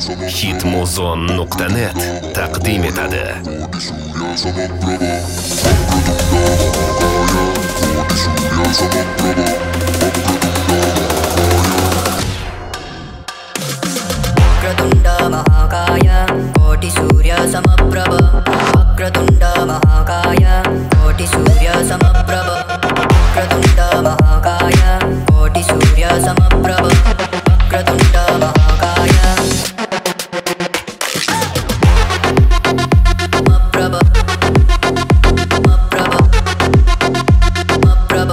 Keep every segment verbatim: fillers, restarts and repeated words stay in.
hitmuzon nuqta net taqdim etadi. वक्रतुण्ड महाकाय कोटि सूर्य समप्रभ वक्रतुण्ड महाकाय कोटि सूर्य समप्रभ वक्रतुण्ड महाकाय कोटि सूर्य समप्रभ वक्रतुण्ड महाकाय समप्रभ समप्रभ समप्रभ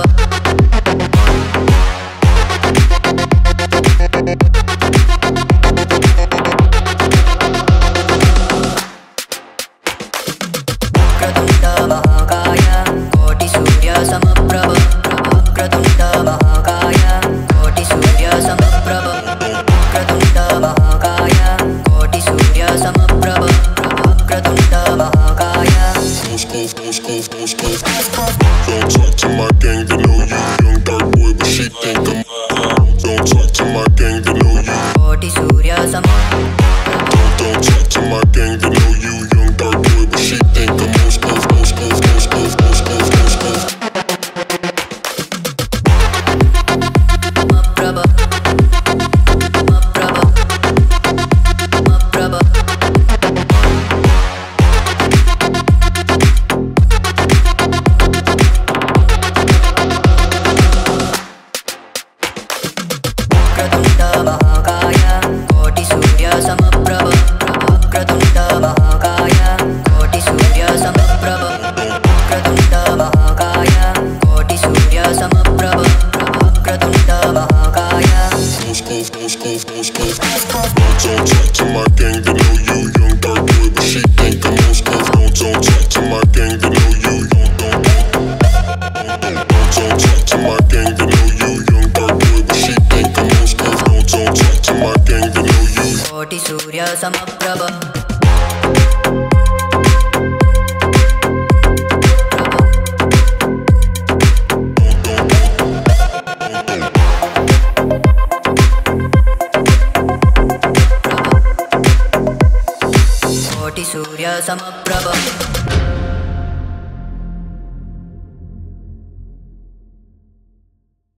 वक्रतुण्ड महाकाय कोटि सूर्य समप्रभ वक्रतुण्ड महाकाय कोटि सूर्य समप्रभ वक्रतुण्ड महाकाय कोटि सूर्य समप्रभ वक्रतुण्ड महाकाय Don't talk to my gang, they know you young dark boy, but she think I'm. Don't talk to my gang, they know you. कोटि सूर्य समप्रभ Don't don't talk to my gang, they know you young dark boy, but she think I'm most most most most most most most most most most. समप्रभ समप्रभ समप्रभ वक्रतुण्ड महाकाय कोटि सूर्य समप्रभ वक्रतुण्ड महाकाय कोटि सूर्य समप्रभ वक्रतुण्ड महाकाय कोटि सूर्य समप्रभ वक्रतुण्ड महाकाय Most most most most most most. Don't don't talk to my gang, they know you young dark boy, but she think I'm most most. Don't don't talk to my gang, they know you. Don't don't don't don't don't talk to my gang, they know you young dark boy, but she think I'm most most. Don't don't talk to my gang, they know you. कोटि सूर्य समप्रभ कोटि सूर्य समप्रभ